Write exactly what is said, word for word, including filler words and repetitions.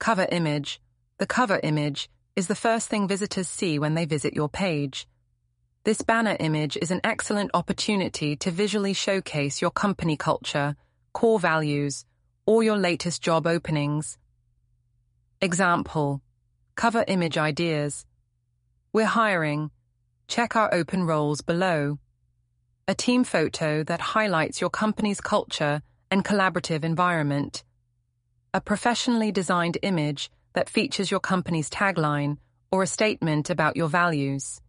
Cover image. The cover image is the first thing visitors see when they visit your page. This banner image is an excellent opportunity to visually showcase your company culture, core values, or your latest job openings. Example: cover image ideas. We're hiring. Check our open roles below. A team photo that highlights your company's culture and collaborative environment. A professionally designed image that features your company's tagline or a statement about your values.